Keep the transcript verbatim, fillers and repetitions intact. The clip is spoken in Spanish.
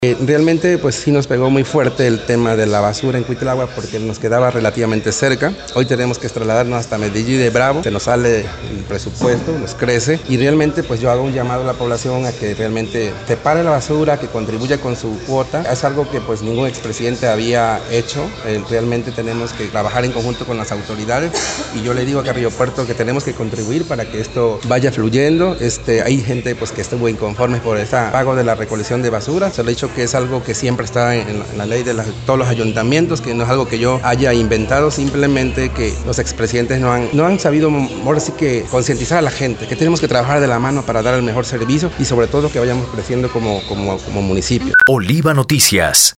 Eh, realmente pues sí nos pegó muy fuerte el tema de la basura en Cuitlagua porque nos quedaba relativamente cerca. Hoy tenemos que trasladarnos hasta Medellín de Bravo, se nos sale el presupuesto, nos crece y realmente pues yo hago un llamado a la población a que realmente separe la basura, que contribuya con su cuota. Es algo que pues ningún expresidente había hecho. Eh, realmente tenemos que trabajar en conjunto con las autoridades y yo le digo acá a Río Puerto que tenemos que contribuir para que esto vaya fluyendo. Este, hay gente pues que estuvo inconforme por ese pago de la recolección de basura. Se lo he dicho que es algo que siempre está en la, en la ley de las, todos los ayuntamientos, que no es algo que yo haya inventado, simplemente que los expresidentes no han, no han sabido ahora sí que concientizar a la gente, que tenemos que trabajar de la mano para dar el mejor servicio y sobre todo que vayamos creciendo como, como, como municipio. Oliva Noticias.